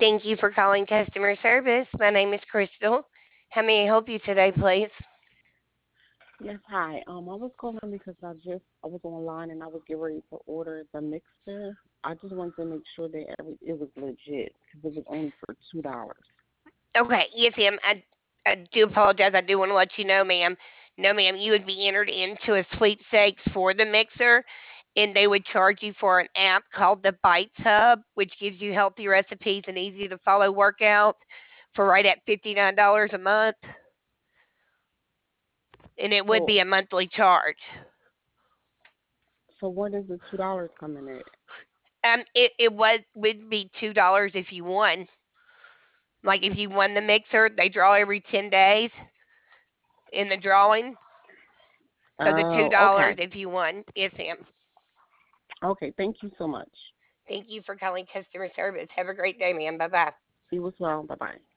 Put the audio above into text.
Thank you for calling customer service. My name is Crystal. How may I help you today, please? Yes, hi. I was calling because I was online and I was getting ready to order the mixer. I just wanted to make sure that it was legit because it was only for $2. Okay, yes, ma'am. I do apologize. I do want to let you know, ma'am. No, ma'am, you would be entered into a sweepstakes for the mixer, and they would charge you for an app called the Bites Hub, which gives you healthy recipes and easy to follow workouts for right at $59 a month, and it would So be a monthly charge. so what does the $2 come in at? It would be $2 if you won. Like if you won the mixer, they draw every 10 days in the drawing. So the two Oh, okay. dollars if you won. Yes, ma'am. Okay, thank you so much. Thank you for calling customer service. Have a great day, ma'am. Bye bye. You as well. Bye bye.